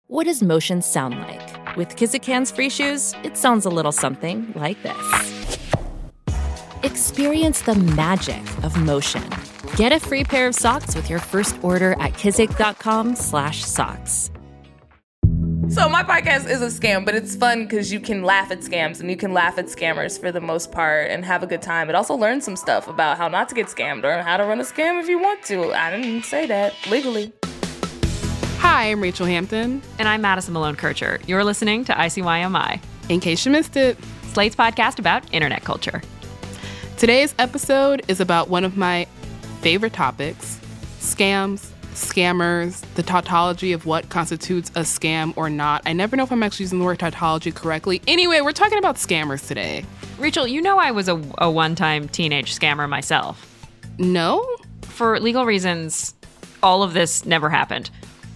What does motion sound like? With Kizik hands-free shoes, it sounds a little something like this. Experience the magic of motion. Get a free pair of socks with your first order at kizik.com/socks. So my podcast is a scam, but it's fun because you can laugh at scams and you can laugh at scammers for the most part and have a good time. It also learns some stuff about how not to get scammed or how to run a scam if you want to. I didn't say that legally. Hi, I'm Rachel Hampton. And I'm Madison Malone-Kircher. You're listening to ICYMI. In case you missed it, Slate's podcast about internet culture. Today's episode is about one of my favorite topics, scams, scammers, the tautology of what constitutes a scam or not. I never know if I'm actually using the word tautology correctly. Anyway, we're talking about scammers today. Rachel, you know I was a one-time teenage scammer myself. No? For legal reasons, all of this never happened.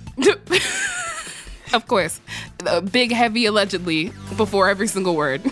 Of course. Big, heavy, allegedly, before every single word.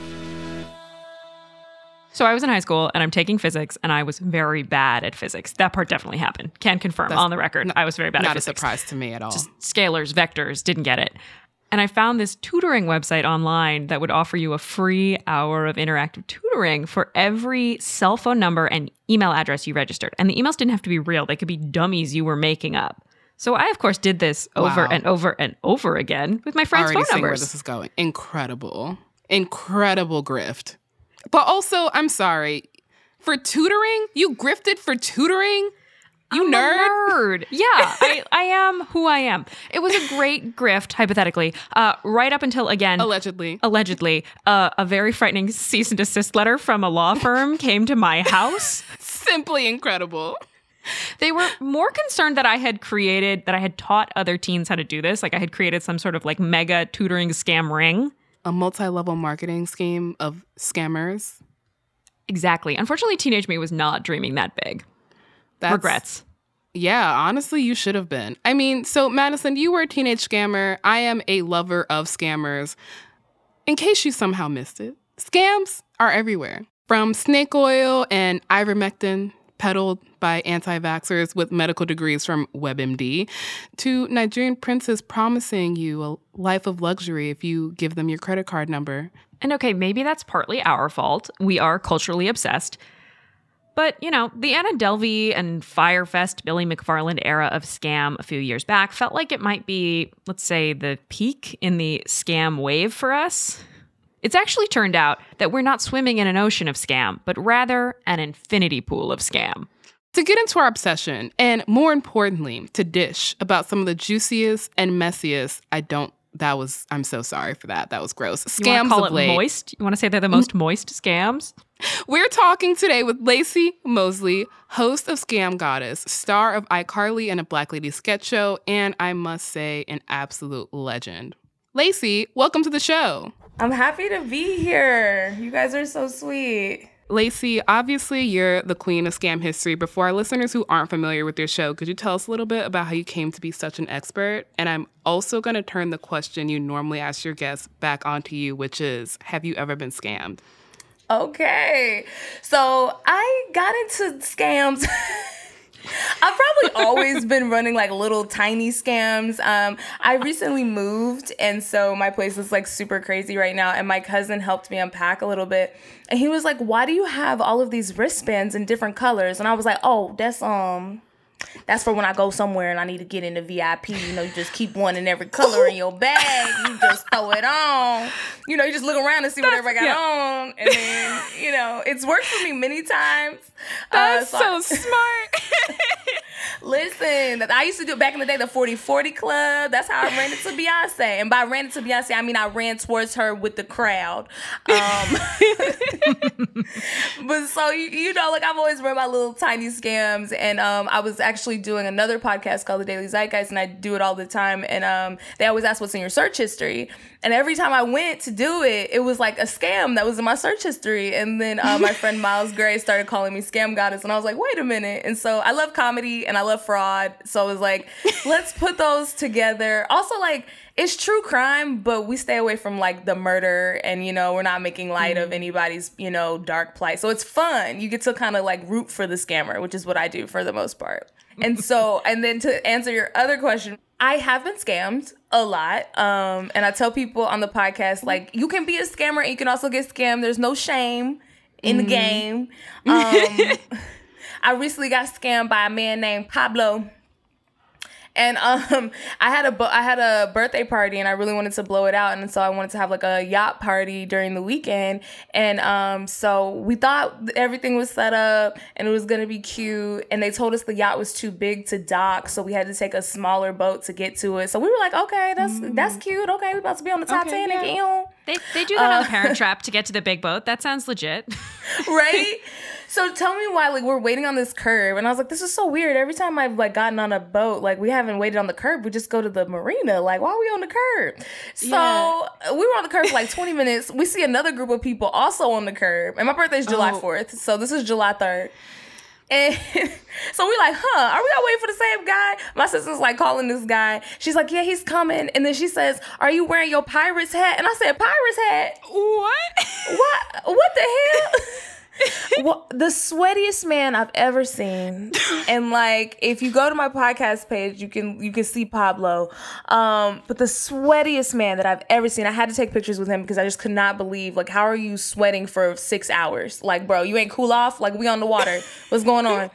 So I was in high school, and I'm taking physics, and I was very bad at physics. That part definitely happened. Can confirm on the record. I was very bad at physics. Not a surprise to me at all. Just scalars, vectors, didn't get it. And I found this tutoring website online that would offer you a free hour of interactive tutoring for every cell phone number and email address you registered. And the emails didn't have to be real. They could be dummies you were making up. So I, of course, did this over and over and over again with my friends' phone numbers. Already seeing where this is going. Incredible. Incredible grift. But also, I'm sorry, for tutoring? You grifted for tutoring? You I'm nerd? A nerd. Yeah, I am who I am. It was a great grift, hypothetically, right up until, again... Allegedly, a very frightening cease and desist letter from a law firm came to my house. Simply incredible. They were more concerned that I had taught other teens how to do this. Like I had created some sort of like mega tutoring scam ring. A multi-level marketing scheme of scammers. Exactly. Unfortunately, teenage me was not dreaming that big. Regrets. Yeah, honestly, you should have been. I mean, so Madison, you were a teenage scammer. I am a lover of scammers. In case you somehow missed it, scams are everywhere. From snake oil and ivermectin peddled by anti-vaxxers with medical degrees from WebMD, to Nigerian princes promising you a life of luxury if you give them your credit card number. And okay, maybe that's partly our fault. We are culturally obsessed. But, you know, the Anna Delvey and Firefest Billy McFarland era of scam a few years back felt like it might be, let's say, the peak in the scam wave for us. It's actually turned out that we're not swimming in an ocean of scam, but rather an infinity pool of scam. To get into our obsession, and more importantly, to dish about some of the juiciest and messiest, I'm so sorry for that. That was gross. Scams call of it late. Moist? You want to say they're the most moist scams? We're talking today with Lacey Mosley, host of Scam Goddess, star of iCarly and a Black Lady sketch show, and I must say, an absolute legend. Lacey, welcome to the show. I'm happy to be here. You guys are so sweet. Lacey, obviously you're the queen of scam history, but for our listeners who aren't familiar with your show, could you tell us a little bit about how you came to be such an expert? And I'm also going to turn the question you normally ask your guests back onto you, which is, have you ever been scammed? Okay. So I got into scams. I've probably always been running like little tiny scams. I recently moved, and so my place is like super crazy right now. And my cousin helped me unpack a little bit. And he was like, "Why do you have all of these wristbands in different colors?" And I was like, "Oh, that's for when I go somewhere and I need to get into VIP. You know, you just keep one in every color in your bag. You just throw it on. You know, you just look around and see what everybody got on. And then, you know, it's worked for me many times. That's so smart. Listen, I used to do it back in the day, the 40-40 Club. That's how I ran into Beyonce. And by ran into Beyonce, I mean I ran towards her with the crowd. But so, you know, like I've always run my little tiny scams. And I was actually doing another podcast called The Daily Zeitgeist, and I do it all the time. And they always ask what's in your search history. And every time I went to do it, it was like a scam that was in my search history. And then my friend Miles Gray started calling me Scam Goddess. And I was like, wait a minute. And so I love comedy and I love fraud. So I was like, let's put those together. Also, like, it's true crime, but we stay away from like the murder and, you know, we're not making light of anybody's, you know, dark plight. So it's fun. You get to kind of like root for the scammer, which is what I do for the most part. And so, and then to answer your other question, I have been scammed a lot. And I tell people on the podcast, like, you can be a scammer and you can also get scammed. There's no shame in the game. I recently got scammed by a man named Pablo. And I had a birthday party and I really wanted to blow it out, and so I wanted to have like a yacht party during the weekend. And so we thought everything was set up and it was gonna be cute. And they told us the yacht was too big to dock, so we had to take a smaller boat to get to it. So we were like, okay, that's cute. Okay, we're about to be on the Titanic. Okay, yeah. They do that on the Parent Trap to get to the big boat. That sounds legit. Right? So tell me why, like, we're waiting on this curb. And I was like, this is so weird. Every time I've, like, gotten on a boat, like, we haven't waited on the curb. We just go to the marina. Like, why are we on the curb? So we were on the curb for, like, 20 minutes. We see another group of people also on the curb. And my birthday's July 4th. So this is July 3rd. And so we're like, are we all waiting for the same guy? My sister's like calling this guy. She's like, yeah, he's coming. And then she says, are you wearing your pirate's hat? And I said, pirate's hat? What? What the hell? Well, the sweatiest man I've ever seen. And like, if you go to my podcast page, you can see Pablo. But the sweatiest man that I've ever seen. I had to take pictures with him because I just could not believe, like, how are you sweating for 6 hours? Like, bro, you ain't cool off? Like, we on the water. What's going on?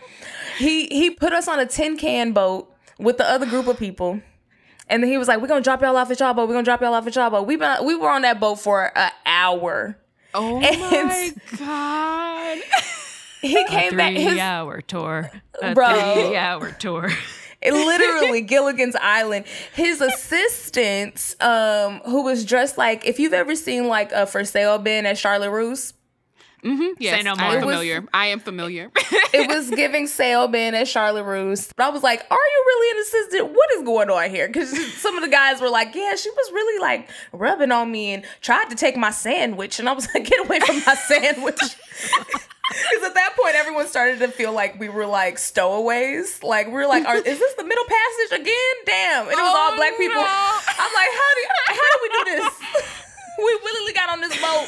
He put us on a tin can boat with the other group of people. And then he was like, we're going to drop y'all off at y'all boat. We're going to drop y'all off at y'all boat. We were on that boat for an hour. Oh my God. He came back. 3-hour tour. A Bro. 3-hour tour. Literally Gilligan's Island. His assistant, who was dressed like, if you've ever seen like a for sale bin at Charlotte Russe. Mm-hmm. Yes, Say no I am more. familiar. I am familiar. It was giving sale bin at Charlotte Russe. But I was like, are you really an assistant? What is going on here? Because some of the guys were like, yeah, she was really like rubbing on me and tried to take my sandwich. And I was like, get away from my sandwich. Because at that point, everyone started to feel like we were like stowaways. Like, we were like, is this the middle passage again? Damn. And it was all black people. No. I'm like, how do we do this? We literally got on this boat.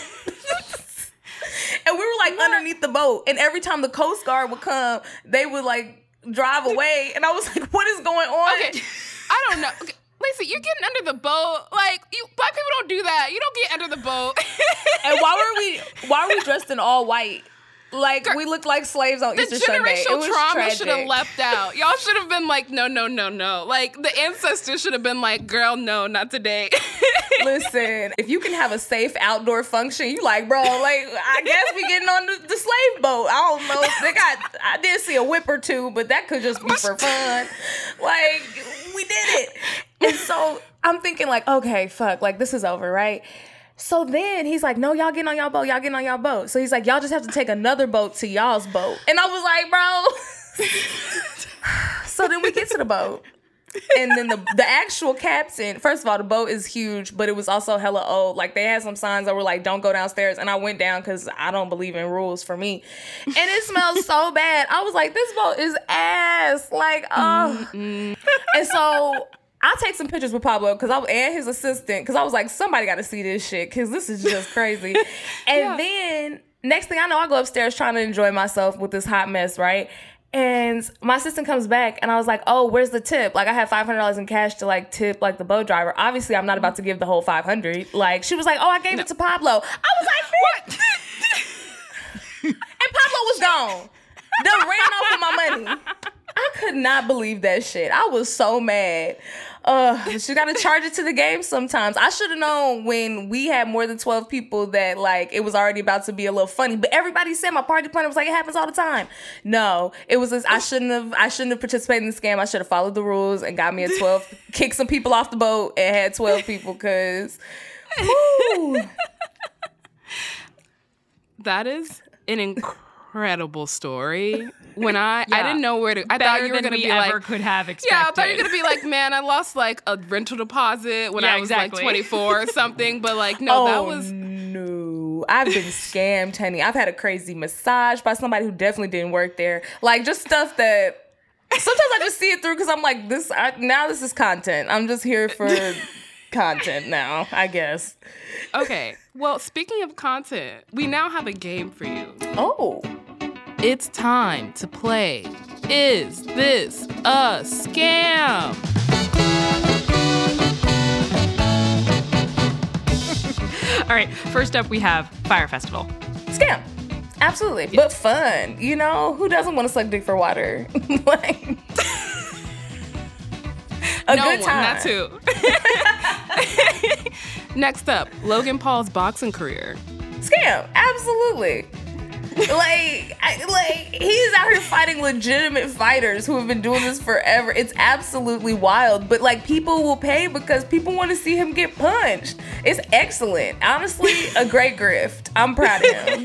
And we were like underneath the boat. And every time the Coast Guard would come, they would like drive away. And I was like, what is going on? Okay, I don't know. Okay. Lisa, you're getting under the boat. Like, black people don't do that. You don't get under the boat. And why were we dressed in all white? Like, we looked like slaves on Easter Sunday. It generational was trauma tragic. should have left out. Y'all should have been like, no. Like, the ancestors should have been like, girl, no, not today. Listen, if you can have a safe outdoor function, you like, bro, like, I guess we getting on the slave boat. I don't know. I did see a whip or two, but that could just be for fun. Like, we did it. And so I'm thinking like, okay, fuck, like, this is over, right? So then he's like, no, y'all getting on y'all boat. Y'all getting on y'all boat. So he's like, y'all just have to take another boat to y'all's boat. And I was like, bro. So then we get to the boat. And then the actual captain, first of all, the boat is huge, but it was also hella old. Like, they had some signs that were like, don't go downstairs. And I went down because I don't believe in rules for me. And it smells so bad. I was like, this boat is ass. Like, oh. And so I'll take some pictures with Pablo and his assistant, because I was like, somebody got to see this shit because this is just crazy. And then next thing I know, I go upstairs trying to enjoy myself with this hot mess, right? And my assistant comes back and I was like, oh, where's the tip? Like, I have $500 in cash to like tip like the boat driver. Obviously, I'm not about to give the whole $500. Like, she was like, oh, I gave it to Pablo. I was like, what? And Pablo was gone. Done ran off with my money. I could not believe that shit. I was so mad. She got to charge it to the game sometimes. I should have known when we had more than 12 people that like it was already about to be a little funny. But everybody said, my party planner was like, it happens all the time. No, it was this, I shouldn't have participated in the scam. I should have followed the rules and got me a 12, kicked some people off the boat and had 12 people because That is an incredible story. When I didn't know where to. I Better thought you were than going to we be ever like, could have expected. yeah, I thought you were going to be like, man, I lost like a rental deposit when I was like 24 or something. But like, no, that was. No, I've been scammed, honey. I've had a crazy massage by somebody who definitely didn't work there. Like, just stuff that sometimes I just see it through because I'm like, now this is content. I'm just here for content now, I guess. Okay. Well, speaking of content, we now have a game for you. Oh. It's time to play Is This a Scam? All right, first up we have Fyre Festival. Scam. Absolutely. Yeah. But fun. You know, who doesn't want to suck dick for water? Like, a no good one, time. not two. Next up, Logan Paul's boxing career. Scam. Absolutely. Like he's out here fighting legitimate fighters who have been doing this forever. It's absolutely wild. But like, people will pay because people want to see him get punched. It's excellent. Honestly, a great grift. I'm proud of him.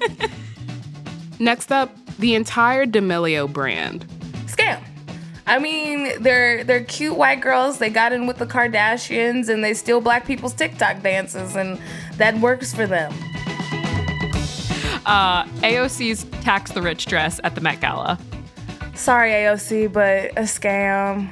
Next up, the entire D'Amelio brand. Scam. I mean, they're cute white girls. They got in with the Kardashians and they steal black people's TikTok dances, and that works for them. AOC's Tax the Rich dress at the Met Gala. Sorry, AOC, but a scam.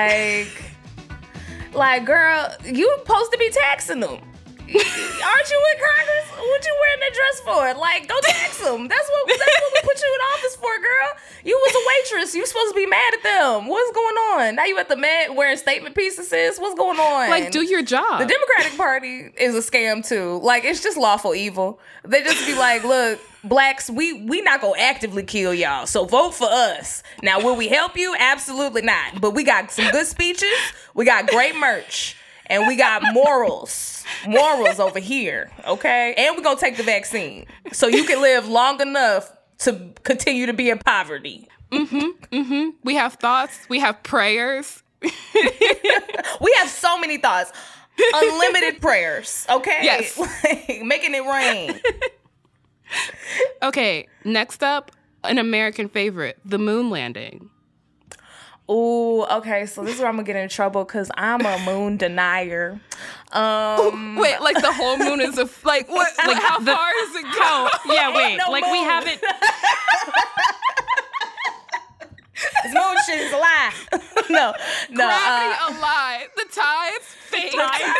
Like, girl, you supposed to be taxing them. Aren't you in Congress? What you wearing that dress for? Like, go tax them. That's what we put you in office for, girl. You was a waitress. You supposed to be mad at them. What's going on? Now you at the Met wearing statement pieces, sis? What's going on? Like, do your job. The Democratic Party is a scam too. Like, it's just lawful evil. They just be like, look, blacks, we not gonna actively kill y'all, so vote for us. Now, will we help you? Absolutely not. But we got some good speeches. We got great merch. And we got morals over here, okay? And we're going to take the vaccine so you can live long enough to continue to be in poverty. We have thoughts. We have prayers. We have so many thoughts. Unlimited prayers, okay? Yes. Like, making it rain. Okay, next up, an American favorite, the moon landing. Ooh, okay, so this is where I'm gonna get in trouble because I'm a moon denier. Wait, like the whole moon is like what? Like how far does it go? Yeah, wait, no like moon. we haven't. This moon shit is a lie. No. Gravity a lie. The tides fake.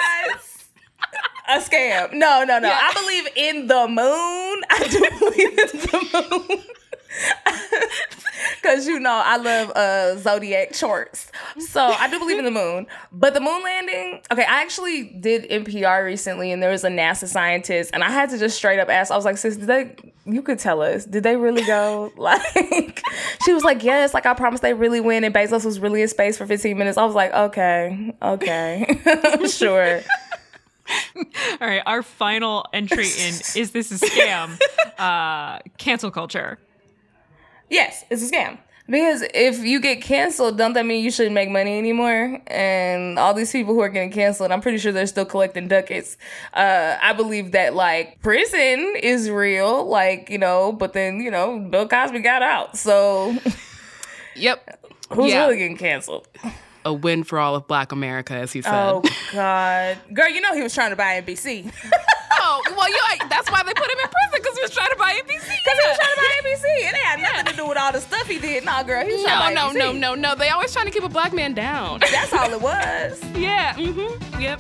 A scam. No. Yeah. I believe in the moon. I do believe in the moon. Because, you know, I love zodiac charts. So I do believe in the moon. But the moon landing, okay, I actually did NPR recently, and there was a NASA scientist, and I had to just straight up ask, I was like, sis, you could tell us, did they really go? Like, she was like, yes, like I promised they really went, and Bezos was really in space for 15 minutes. I was like, okay, sure. All right, our final entry in Is This a Scam? Cancel culture. Yes, it's a scam. Because if you get canceled, don't that mean you shouldn't make money anymore? And all these people who are getting canceled, I'm pretty sure they're still collecting ducats. I believe that, like, prison is real, like, you know, but then, you know, Bill Cosby got out. So, Yep. who's really getting canceled? A win for all of Black America, as he said. Oh, God. Girl, you know he was trying to buy NBC. Oh, well, that's why they put him in prison, because he was trying to buy NBC. Because he was trying to buy NBC. It had nothing to do with all the stuff he did. Nah, girl, he was trying to buy NBC. No. They always trying to keep a Black man down. That's all it was. Yeah, yep.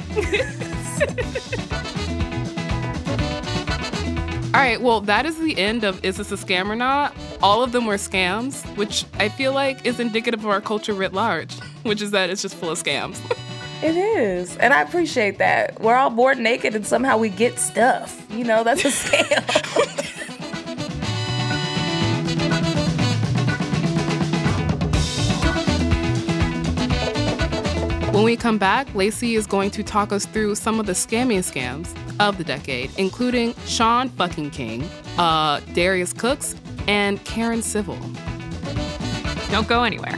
All right, well, that is the end of Is This a Scam or Not? All of them were scams, which I feel like is indicative of our culture writ large, which is that it's just full of scams. It is. And I appreciate that. We're all born naked and somehow we get stuff. You know, that's a scam. When we come back, Lacey is going to talk us through some of the scammiest scams of the decade, including Sean fucking King, Darius Cooks, and Karen Civil. Don't go anywhere.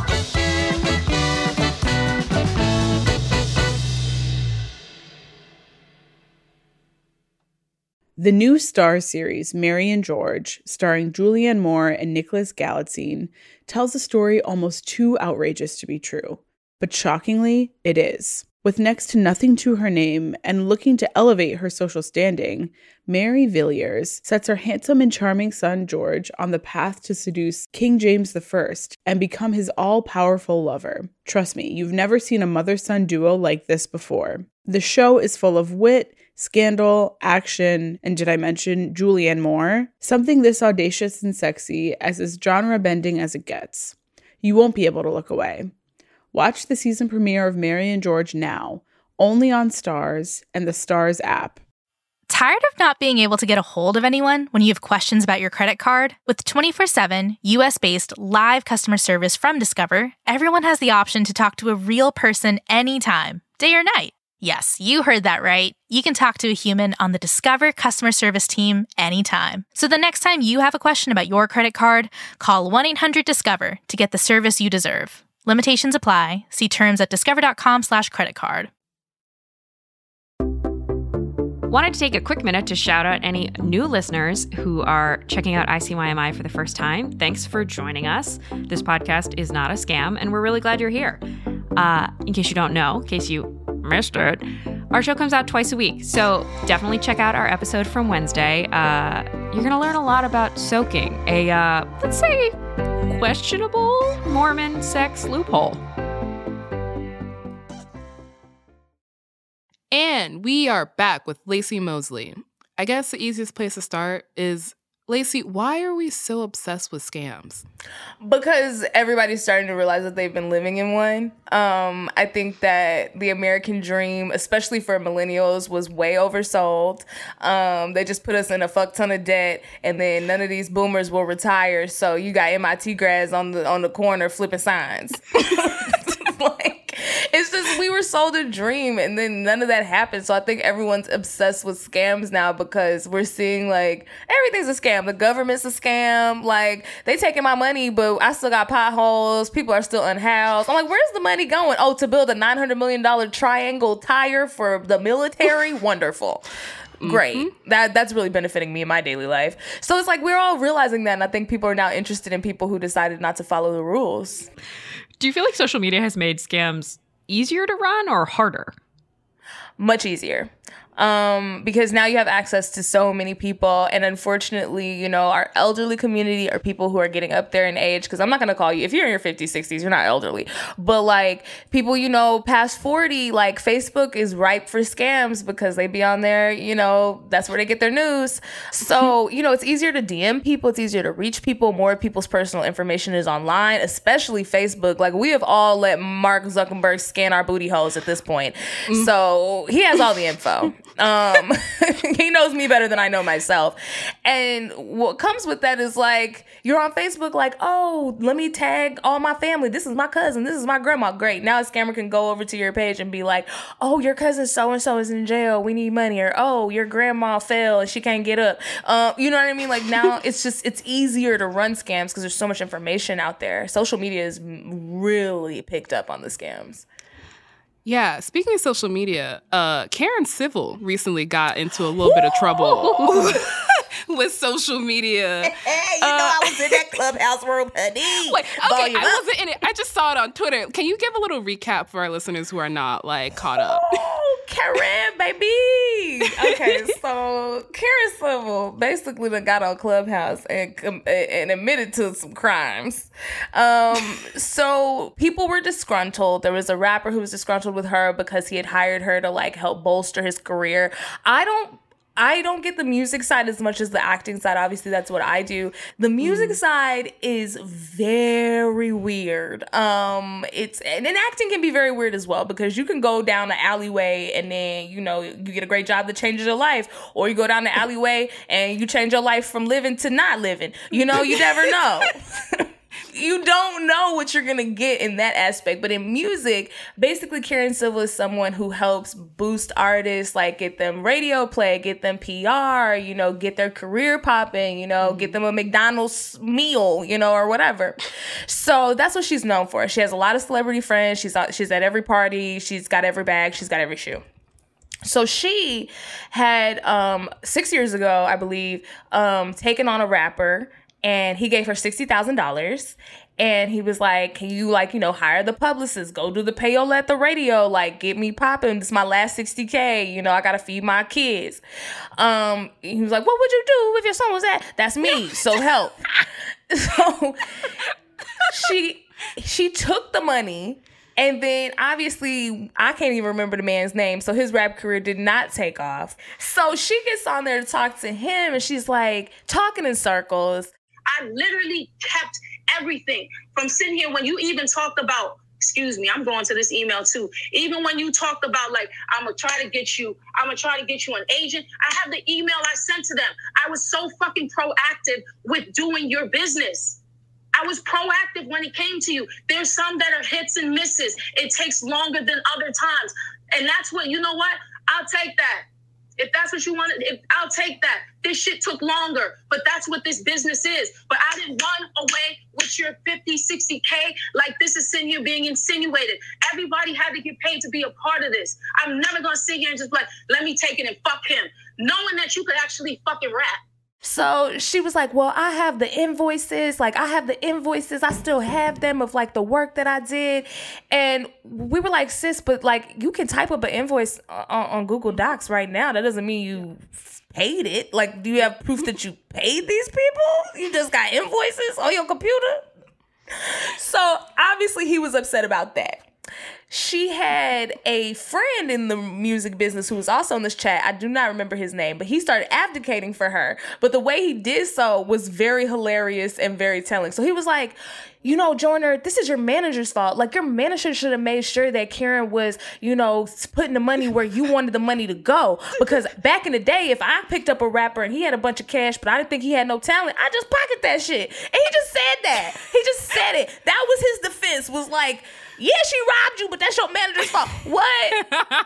The new Starz series, Mary and George, starring Julianne Moore and Nicholas Galitzine, tells a story almost too outrageous to be true. But shockingly, it is. With next to nothing to her name and looking to elevate her social standing, Mary Villiers sets her handsome and charming son George on the path to seduce King James I and become his all-powerful lover. Trust me, you've never seen a mother-son duo like this before. The show is full of wit, scandal, action, and did I mention Julianne Moore? Something this audacious and sexy as is genre-bending as it gets. You won't be able to look away. Watch the season premiere of Mary and George now, only on Starz and the Starz app. Tired of not being able to get a hold of anyone when you have questions about your credit card? With 24/7 US-based live customer service from Discover, everyone has the option to talk to a real person anytime, day or night. Yes, you heard that right. You can talk to a human on the Discover customer service team anytime. So the next time you have a question about your credit card, call 1-800-DISCOVER to get the service you deserve. Limitations apply. See terms at discover.com/creditcard. Wanted to take a quick minute to shout out any new listeners who are checking out ICYMI for the first time. Thanks for joining us. This podcast is not a scam, and we're really glad you're here. In case you don't know, in case you missed it, our show comes out twice a week, so definitely check out our episode from Wednesday. You're going to learn a lot about soaking, a, let's say, questionable Mormon sex loophole. And we are back with Lacey Mosley. I guess the easiest place to start is, Lacey, why are we so obsessed with scams? Because everybody's starting to realize that they've been living in one. I think that the American dream, especially for millennials, was way oversold. They just put us in a fuck ton of debt, and then none of these boomers will retire. So you got MIT grads on the corner flipping signs. It's just, we were sold a dream, and then none of that happened. So I think everyone's obsessed with scams now because we're seeing, like, everything's a scam. The government's a scam. Like, they taking my money, but I still got potholes. People are still unhoused. I'm like, where's the money going? Oh, to build a $900 million triangle tire for the military? Wonderful. Great. Mm-hmm. That's really benefiting me in my daily life. So it's like, we're all realizing that, and I think people are now interested in people who decided not to follow the rules. Do you feel like social media has made scams easier to run or harder? Much easier. Because now you have access to so many people, and unfortunately, our elderly community are people who are getting up there in age, because I'm not going to call you, if you're in your 50s, 60s, you're not elderly, but like people, past 40, like Facebook is ripe for scams because they be on there, that's where they get their news. So, it's easier to DM people, it's easier to reach people, more people's personal information is online, especially Facebook. Like, we have all let Mark Zuckerberg scan our booty holes at this point. So he has all the info. He knows me better than I know myself. And what comes with that is, like, you're on Facebook, like, oh, let me tag all my family. This is my cousin. This is my grandma. Great. Now a scammer can go over to your page and be like, oh, your cousin so-and-so is in jail. We need money. Or, oh, your grandma fell and she can't get up. You know what I mean? Like, now it's easier to run scams because there's so much information out there. Social media is really picked up on the scams. Yeah, speaking of social media, Karen Civil recently got into a little bit of trouble with social media. Hey, I was in that Clubhouse room, honey. Wait, okay, I wasn't in it. I just saw it on Twitter. Can you give a little recap for our listeners who are not, like, caught up? Oh, Karen, baby. Okay, so Karen Civil basically got on Clubhouse and admitted to some crimes. So people were disgruntled. There was a rapper who was disgruntled with her because he had hired her to, like, help bolster his career. I don't get the music side as much as the acting side. Obviously, that's what I do. The music side is very weird. And acting can be very weird as well, because you can go down the alleyway and then, you get a great job that changes your life, or you go down the alleyway and you change your life from living to not living. You never know. You don't know what you're going to get in that aspect. But in music, basically Karen Civil is someone who helps boost artists, like get them radio play, get them PR, get their career popping, get them a McDonald's meal, or whatever. So that's what she's known for. She has a lot of celebrity friends. She's at every party. She's got every bag. She's got every shoe. So she had 6 years ago, I believe, taken on a rapper, and he gave her $60,000. And he was like, can you, hire the publicist, go do the payola at the radio, like, get me popping. This is my last $60K. I got to feed my kids. He was like, what would you do if your son was that? That's me. So help. So she took the money. And then, obviously, I can't even remember the man's name, so his rap career did not take off. So she gets on there to talk to him, and she's, like, talking in circles. I literally kept everything from sitting here when you even talked about excuse me, I'm going to this email too. Even when you talked about like, I'm gonna try to get you an agent. I have the email I sent to them. I was so fucking proactive with doing your business. I was proactive when it came to you. There's some that are hits and misses. It takes longer than other times. And that's what, you know what? I'll take that. If that's what you wanted, I'll take that. This shit took longer, but that's what this business is. But I didn't run away with your 50, 60K like this is being insinuated. Everybody had to get paid to be a part of this. I'm never gonna sit here and just be like, let me take it and fuck him. Knowing that you could actually fucking rap. So she was like, well, I have the invoices. Like, I have the invoices. I still have them of, like, the work that I did. And we were like, sis, but, like, you can type up an invoice on Google Docs right now. That doesn't mean you paid it. Like, do you have proof that you paid these people? You just got invoices on your computer? So, obviously, he was upset about that. She had a friend in the music business who was also in this chat. I do not remember his name, but he started advocating for her. But the way he did so was very hilarious and very telling. So he was like, you know, Joyner, this is your manager's fault. Like, your manager should have made sure that Karen was, you know, putting the money where you wanted the money to go. Because back in the day, if I picked up a rapper and he had a bunch of cash, but I didn't think he had no talent, I just pocket that shit. And he just said that. He just said it. That was his defense, was like, yeah, she robbed you, but that's your manager's fault. What?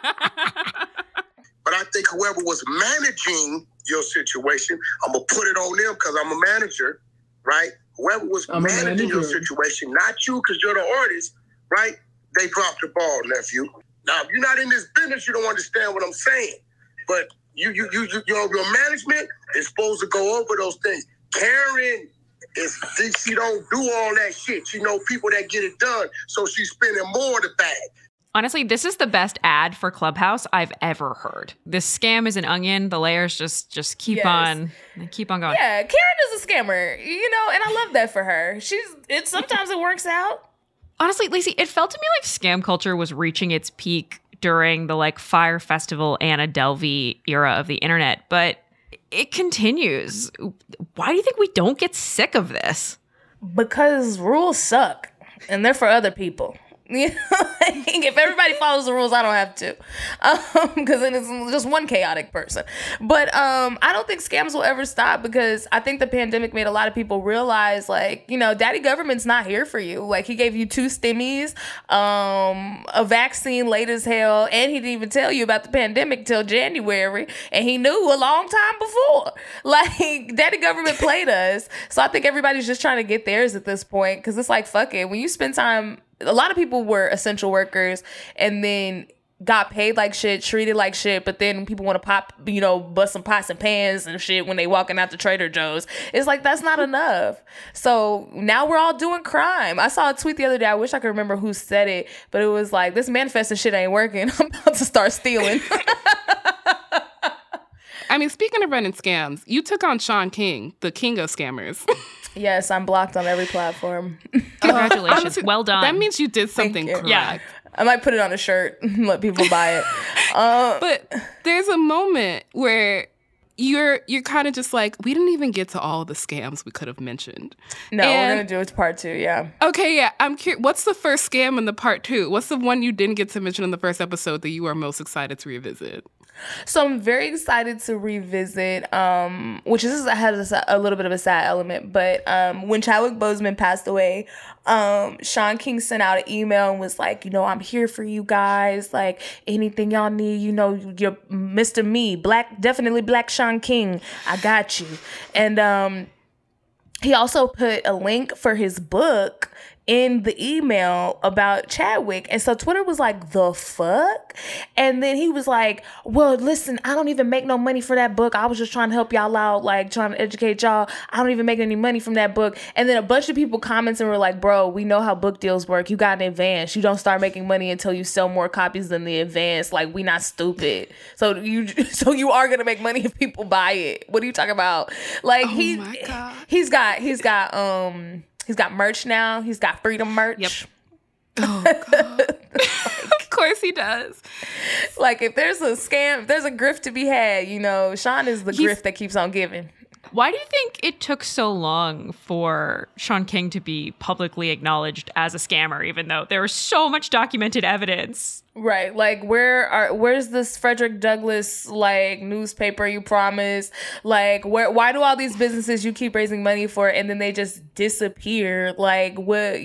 But I think whoever was managing your situation, I'm going to put it on them because I'm a manager, right? Whoever was managing your situation, not you because you're the artist, right? They dropped the ball, nephew. Now, if you're not in this business, you don't understand what I'm saying. But your management is supposed to go over those things. Karen she don't do all that shit. She know people that get it done, so she's spending more of the bag. Honestly, this is the best ad for Clubhouse I've ever heard. This scam is an onion. The layers just keep on going. Yeah, Karen is a scammer, you know, and I love that for her. Sometimes it works out. Honestly, Lacey, it felt to me like scam culture was reaching its peak during the like Fyre Festival Anna Delvey era of the internet, but it continues. Why do you think we don't get sick of this? Because rules suck, and they're for other people. You know, if everybody follows the rules, I don't have to, because then it's just one chaotic person. But I don't think scams will ever stop, because I think the pandemic made a lot of people realize, like, you know, daddy government's not here for you. Like, he gave you 2 stimmies, a vaccine late as hell, and he didn't even tell you about the pandemic till January, and he knew a long time before. Like, daddy government played us. So I think everybody's just trying to get theirs at this point, because it's like, fuck it. When you spend time, a lot of people were essential workers and then got paid like shit, treated like shit, but then people want to bust some pots and pans and shit when they walking out to Trader Joe's. It's like, that's not enough. So now we're all doing crime. I saw a tweet the other day. I wish I could remember who said it, but it was like, this manifesting shit ain't working. I'm about to start stealing. I mean, speaking of running scams, you took on Sean King, the king of scammers. Yes, I'm blocked on every platform. Congratulations. Honestly, well done. That means you did something correct. Yeah. I might put it on a shirt and let people buy it. But there's a moment where you're kind of just like, we didn't even get to all the scams we could have mentioned. No, we're going to do it to part 2, yeah. Okay, yeah. I'm curious. What's the first scam in the part 2? What's the one you didn't get to mention in the first episode that you are most excited to revisit? So I'm very excited to revisit, which has a little bit of a sad element, but when Chadwick Boseman passed away, Sean King sent out an email and was like, you know, I'm here for you guys. Like, anything y'all need, you know, you're Mr. Me, definitely Black Sean King. I got you. And he also put a link for his book in the email about Chadwick. And so Twitter was like, the fuck? And then he was like, well, listen, I don't even make no money for that book. I was just trying to help y'all out, like trying to educate y'all. I don't even make any money from that book. And then a bunch of people commented and were like, bro, we know how book deals work. You got an advance. You don't start making money until you sell more copies than the advance. Like, we not stupid. So you are going to make money if people buy it. What are you talking about? Like, he's got merch now. He's got Freedom merch. Yep. Oh, God. Of course he does. Like, if there's a scam, if there's a grift to be had, you know, Sean is the grift that keeps on giving. Why do you think it took so long for Shaun King to be publicly acknowledged as a scammer, even though there was so much documented evidence? Right. Like, where's this Frederick Douglass, like, newspaper you promised? Like, why do all these businesses you keep raising money for and then they just disappear? Like, what,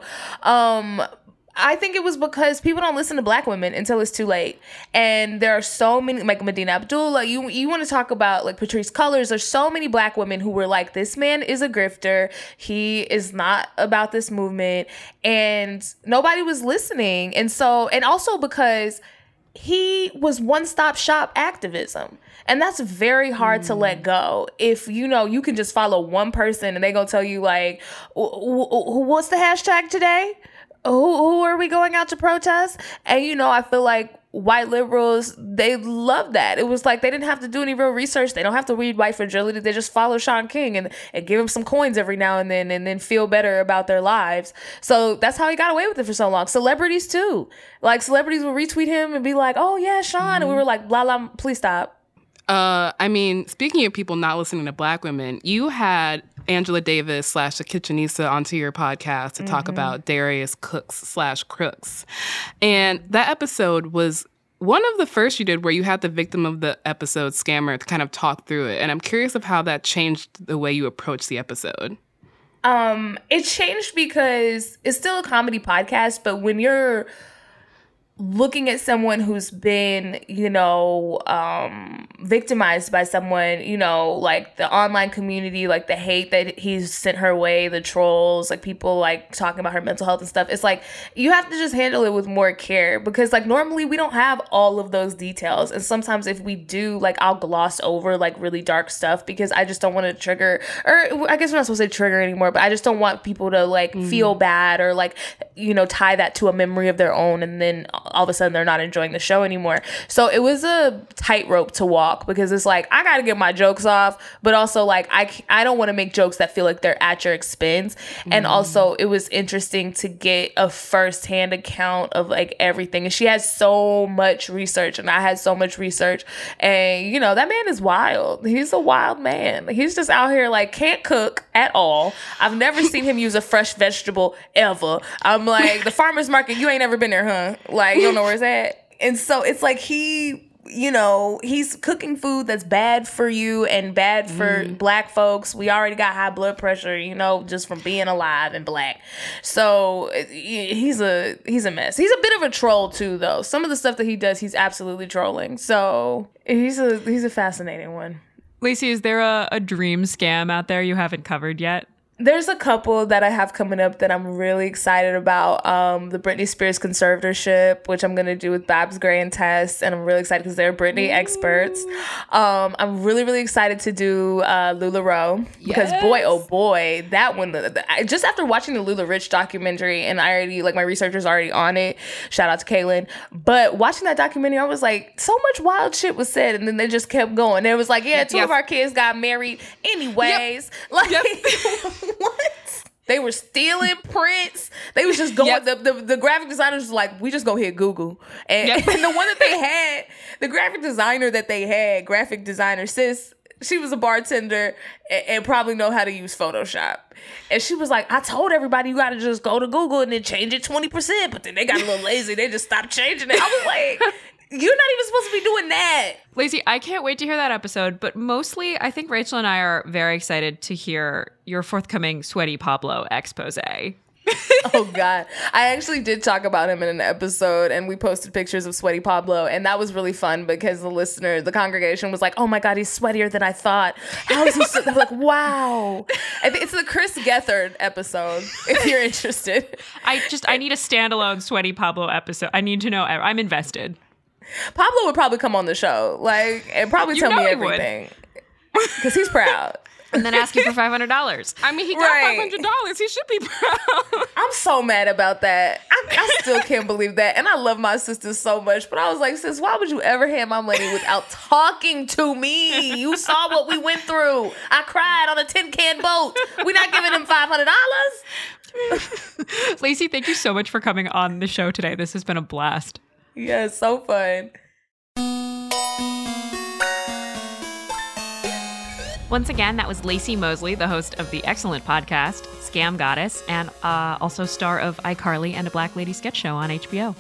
I think it was because people don't listen to Black women until it's too late. And there are so many, like Medina Abdullah, you want to talk about like Patrisse Cullors. There's so many Black women who were like, this man is a grifter. He is not about this movement. And nobody was listening. And also because he was one-stop shop activism. And that's very hard to let go. If, you can just follow one person and they gonna tell you like, what's the hashtag today? Who are we going out to protest? And, I feel like white liberals, they love that. It was like they didn't have to do any real research. They don't have to read White Fragility. They just follow Shaun King and give him some coins every now and then feel better about their lives. So that's how he got away with it for so long. Celebrities, too. Like, celebrities will retweet him and be like, oh, yeah, Shaun. Mm-hmm. And we were like, blah, blah, please stop. Speaking of people not listening to Black women, you had Angela Davis / the Kitchenista onto your podcast to talk about Darius Cooks / Crooks. And that episode was one of the first you did where you had the victim of the episode scammer to kind of talk through it. And I'm curious of how that changed the way you approach the episode. It changed because it's still a comedy podcast, but when you're looking at someone who's been, victimized by someone, like the online community, like the hate that he's sent her way, the trolls, like people like talking about her mental health and stuff. It's like, you have to just handle it with more care because like normally we don't have all of those details. And sometimes if we do, like I'll gloss over like really dark stuff because I just don't want to trigger, or I guess we're not supposed to say trigger anymore, but I just don't want people to like feel bad or like, tie that to a memory of their own. And then all of a sudden they're not enjoying the show anymore. So it was a tightrope to walk because it's like, I got to get my jokes off, but also like, I don't want to make jokes that feel like they're at your expense. And also it was interesting to get a firsthand account of like everything. And she has so much research and I had so much research and that man is wild. He's a wild man. He's just out here like can't cook at all. I've never seen him use a fresh vegetable ever. I'm like, the farmer's market, you ain't ever been there, huh? Like, you don't know where it's at. And so it's like he's cooking food that's bad for you and bad for Black folks. We already got high blood pressure, just from being alive and Black. So he's a mess. He's a bit of a troll too, though. Some of the stuff that he does, he's absolutely trolling. So he's a fascinating one. Lacey, is there a dream scam out there you haven't covered yet? There's a couple that I have coming up that I'm really excited about. The Britney Spears conservatorship, which I'm going to do with Babs Gray and Tess. And I'm really excited because they're Britney experts. I'm really, really excited to do LuLaRoe. Because boy, oh boy, that one, just after watching the Lula Rich documentary, and I already, like my researcher's already on it. Shout out to Kaylin. But watching that documentary, I was like, so much wild shit was said. And then they just kept going. It was like, yeah, two of our kids got married anyways. What? They were stealing prints. They was just going. The graphic designers was like, we just go hit Google. And, and the one that they had, the graphic designer sis, she was a bartender and probably know how to use Photoshop. And she was like, I told everybody you got to just go to Google and then change it 20%. But then they got a little lazy. They just stopped changing it. I was like, you're not even supposed to be doing that. Lacey, I can't wait to hear that episode, but mostly I think Rachel and I are very excited to hear your forthcoming Sweaty Pablo expose. Oh, God. I actually did talk about him in an episode, and we posted pictures of Sweaty Pablo, and that was really fun because the congregation was like, oh, my God, he's sweatier than I thought. How is he so? They're like, wow. I think it's the Chris Gethard episode, if you're interested. I need a standalone Sweaty Pablo episode. I need to know. I'm invested. Pablo would probably come on the show, and probably tell me everything, because he's proud. And then ask you for $500. I mean, he got $500. He should be proud. I'm so mad about that. I still can't believe that, and I love my sister so much. But I was like, sis, why would you ever hand my money without talking to me? You saw what we went through. I cried on a tin-can boat. We're not giving him $500. Lacey, thank you so much for coming on the show today. This has been a blast. Yeah, it's so fun. Once again, that was Lacey Mosley, the host of the excellent podcast, Scam Goddess, and also star of iCarly and a Black Lady sketch show on HBO.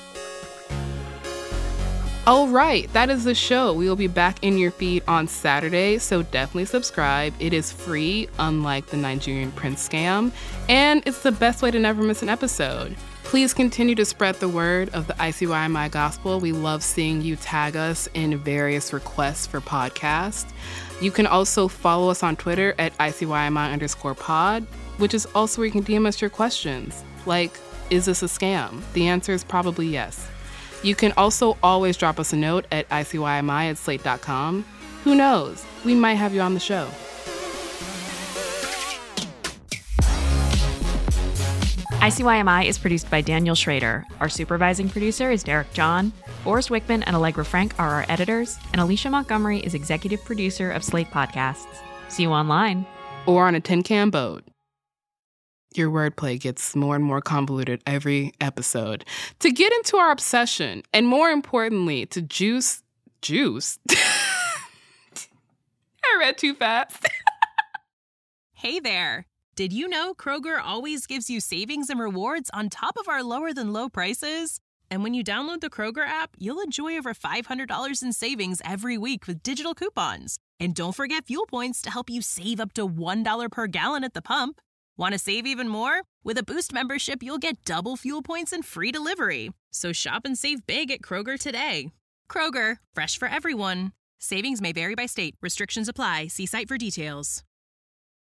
All right, that is the show. We will be back in your feed on Saturday, so definitely subscribe. It is free, unlike the Nigerian prince scam, and it's the best way to never miss an episode. Please continue to spread the word of the ICYMI gospel. We love seeing you tag us in various requests for podcasts. You can also follow us on Twitter at ICYMI_pod, which is also where you can DM us your questions. Like, is this a scam? The answer is probably yes. You can also always drop us a note at ICYMI@slate.com. Who knows? We might have you on the show. ICYMI is produced by Daniel Schrader. Our supervising producer is Derek John. Forrest Wickman and Allegra Frank are our editors, and Alicia Montgomery is executive producer of Slate Podcasts. See you online. Or on a tin can boat. Your wordplay gets more and more convoluted every episode. To get into our obsession, and more importantly, to juice. I read too fast. Hey there. Did you know Kroger always gives you savings and rewards on top of our lower than low prices? And when you download the Kroger app, you'll enjoy over $500 in savings every week with digital coupons. And don't forget fuel points to help you save up to $1 per gallon at the pump. Want to save even more? With a Boost membership, you'll get double fuel points and free delivery. So shop and save big at Kroger today. Kroger, fresh for everyone. Savings may vary by state. Restrictions apply. See site for details.